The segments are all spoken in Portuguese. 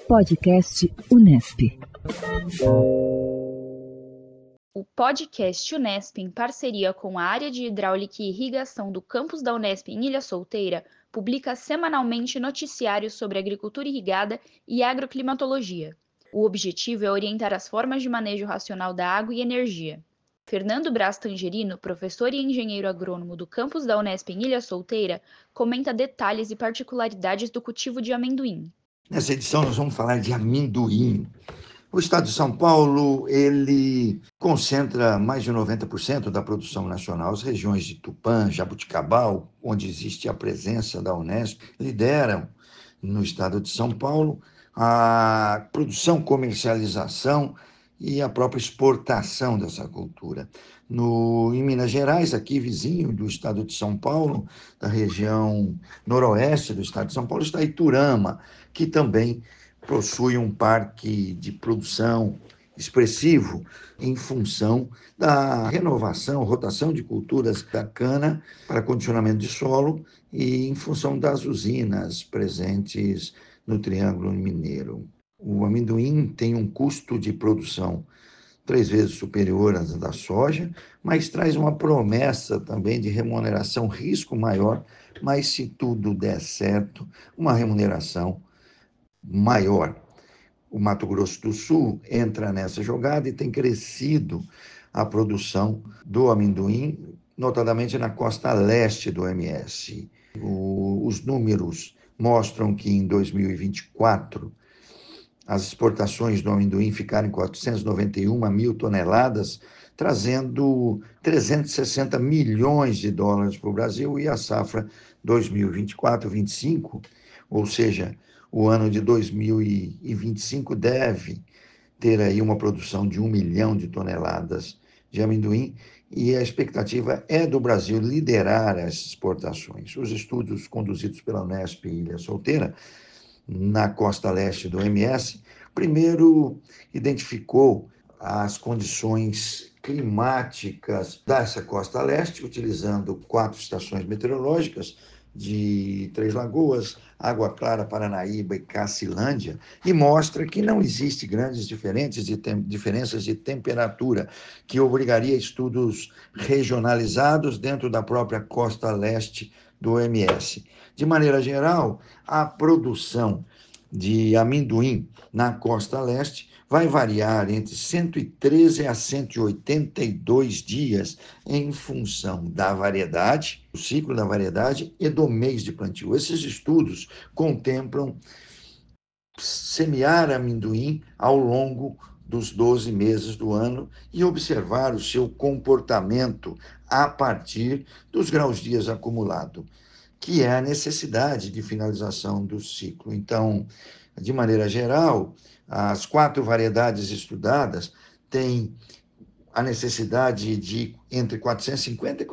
Podcast Unesp. O podcast Unesp, em parceria com a área de hidráulica e irrigação do campus da Unesp em Ilha Solteira, publica semanalmente noticiários sobre agricultura irrigada e agroclimatologia. O objetivo é orientar as formas de manejo racional da água e energia. Fernando Braz Tangerino, professor e engenheiro agrônomo do campus da Unesp em Ilha Solteira, comenta detalhes e particularidades do cultivo de amendoim. Nessa edição nós vamos falar de amendoim. O estado de São Paulo, ele concentra mais de 90% da produção nacional. As regiões de Tupã, Jaboticabal, onde existe a presença da Unesp, lideram no estado de São Paulo a produção, comercialização e a própria exportação dessa cultura. Em Minas Gerais, aqui vizinho do estado de São Paulo, da região noroeste do estado de São Paulo, está Iturama, que também possui um parque de produção expressivo em função da renovação, rotação de culturas da cana para condicionamento de solo e em função das usinas presentes no Triângulo Mineiro. O amendoim tem um custo de produção 3 vezes superior à da soja, mas traz uma promessa também de remuneração, risco maior, mas se tudo der certo, uma remuneração maior. O Mato Grosso do Sul entra nessa jogada e tem crescido a produção do amendoim, notadamente na costa leste do MS. Os números mostram que em 2024 as exportações do amendoim ficaram em 491 mil toneladas, trazendo 360 milhões de dólares para o Brasil, e a safra 2024-25, ou seja, o ano de 2025 deve ter aí uma produção de 1 milhão de toneladas de amendoim, e a expectativa é do Brasil liderar as exportações. Os estudos conduzidos pela Unesp Ilha Solteira, na costa leste do MS, primeiro identificou as condições climáticas dessa costa leste, utilizando 4 estações meteorológicas de Três Lagoas, Água Clara, Paranaíba e Cacilândia, e mostra que não existe grandes diferenças de temperatura, que obrigaria estudos regionalizados dentro da própria costa leste do MS. De maneira geral, a produção de amendoim na costa leste vai variar entre 113 a 182 dias em função da variedade, do ciclo da variedade e do mês de plantio. Esses estudos contemplam semear amendoim ao longo dos 12 meses do ano e observar o seu comportamento a partir dos graus-dias acumulados, que é a necessidade de finalização do ciclo. Então, de maneira geral, as 4 variedades estudadas têm a necessidade de entre 450 e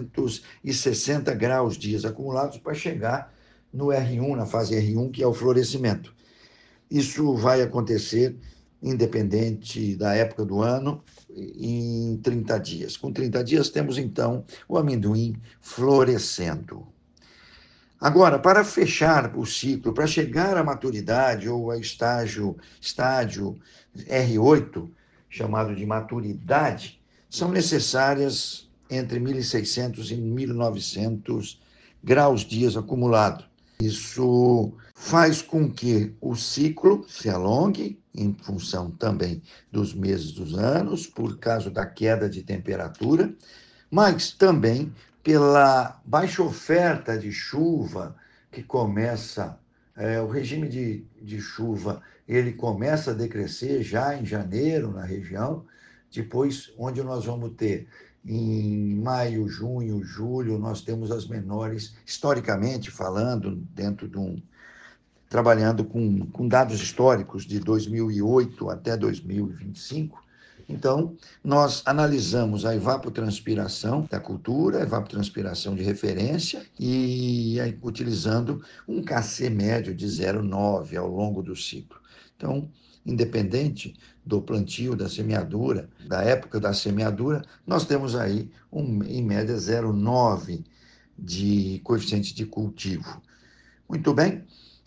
460 graus dias acumulados para chegar no R1, na fase R1, que é o florescimento. Isso vai acontecer independente da época do ano, em 30 dias. Com 30 dias, temos, então, o amendoim florescendo. Agora, para fechar o ciclo, para chegar à maturidade ou ao estágio R8, chamado de maturidade, são necessárias entre 1.600 e 1.900 graus-dias acumulados. Isso faz com que o ciclo se alongue, em função também dos meses dos anos, por causa da queda de temperatura, mas também pela baixa oferta de chuva que começa, o regime de chuva, ele começa a decrescer já em janeiro na região, depois onde nós vamos ter em maio, junho, julho, nós temos as menores, historicamente falando, trabalhando com dados históricos de 2008 até 2025. Então, nós analisamos a evapotranspiração da cultura, a evapotranspiração de referência, e utilizando um KC médio de 0,9 ao longo do ciclo. Então, independente do plantio, da semeadura, da época da semeadura, nós temos aí, em média, 0,9 de coeficiente de cultivo. Muito bem,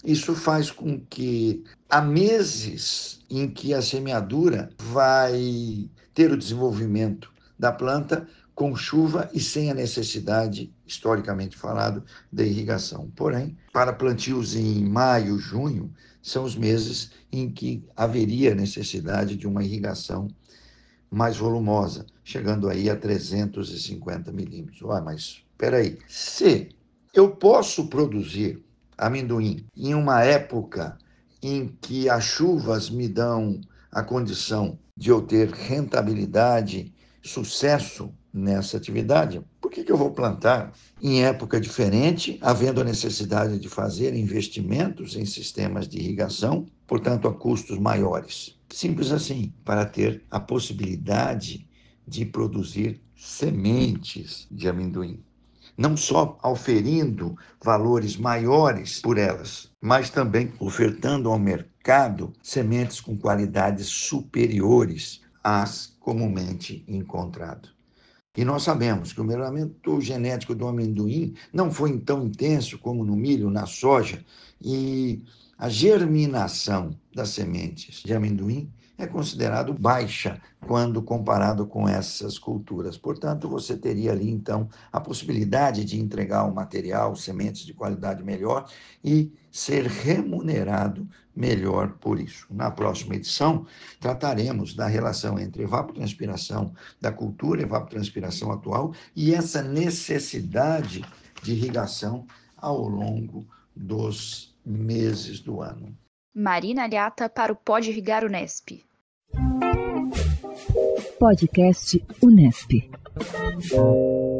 Isso faz com que há meses em que a semeadura vai ter o desenvolvimento da planta com chuva e sem a necessidade, historicamente falado, da irrigação. Porém, para plantios em maio, junho, são os meses em que haveria necessidade de uma irrigação mais volumosa, chegando aí a 350 milímetros. Mas espera aí, se eu posso produzir amendoim em uma época em que as chuvas me dão a condição de eu ter rentabilidade, sucesso nessa atividade, por que eu vou plantar em época diferente, havendo a necessidade de fazer investimentos em sistemas de irrigação, portanto, a custos maiores? Simples assim, para ter a possibilidade de produzir sementes de amendoim. Não só oferindo valores maiores por elas, mas também ofertando ao mercado sementes com qualidades superiores às comumente encontradas. E nós sabemos que o melhoramento genético do amendoim não foi tão intenso como no milho, na soja, e a germinação das sementes de amendoim é considerado baixa quando comparado com essas culturas. Portanto, você teria ali, então, a possibilidade de entregar um material, sementes de qualidade melhor e ser remunerado melhor por isso. Na próxima edição, trataremos da relação entre evapotranspiração da cultura, evapotranspiração atual e essa necessidade de irrigação ao longo dos meses do ano. Marina Aliata para o Pode Irrigar Unesp. Podcast Unesp.